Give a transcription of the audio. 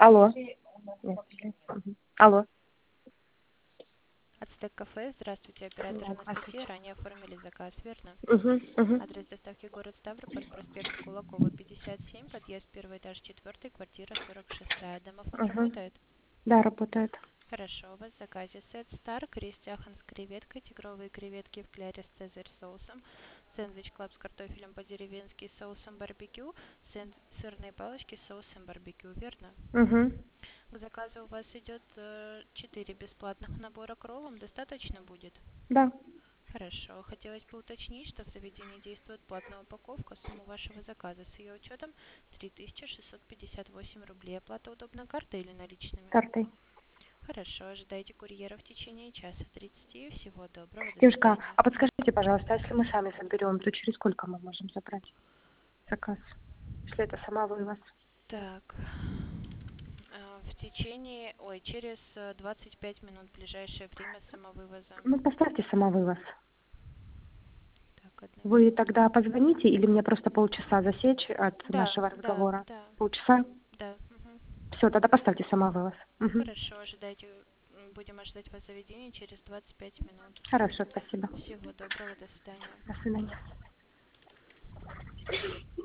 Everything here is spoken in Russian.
Алло. Нет. Алло. Ацтек кафе. Здравствуйте, оператор Анастасия. Ранее оформили заказ, верно? Угу. Адрес доставки город Ставрополь, проспект Кулакова, 57, подъезд, первый этаж, 4, квартира 46. Домофон Угу. работает? Да, работает. Хорошо, у вас в заказе сет Стар, крестяхан с креветкой, тигровые креветки в кляре с цезарь соусом, сэндвич клаб с картофелем по-деревенски с соусом барбекю, сырные палочки с соусом барбекю, верно? Угу. К заказу у вас идет 4 бесплатных набора к роллам, достаточно будет? Да. Хорошо. Хотелось бы уточнить, что в заведении действует платная упаковка. Сумма вашего заказа с ее учетом 3658 рублей. Оплата удобна картой или наличными? Картой. Хорошо. Ожидайте курьера в течение часа 30. Всего доброго. До Девушка, свидания. а подскажите, пожалуйста, если мы сами заберем, то через сколько мы можем забрать заказ? Если это самовывоз. Так. Через 25 минут ближайшее время самовывоза. Ну, поставьте самовывоз. Так, одну Вы минуту. тогда позвоните или мне просто полчаса засечь от Да, нашего да, разговора? да, Полчаса? да. Мгм. Все, тогда поставьте самовывоз. Угу. Хорошо, будем ожидать вас в заведении через 25 минут. Хорошо, спасибо. Всего доброго, до свидания. До свидания.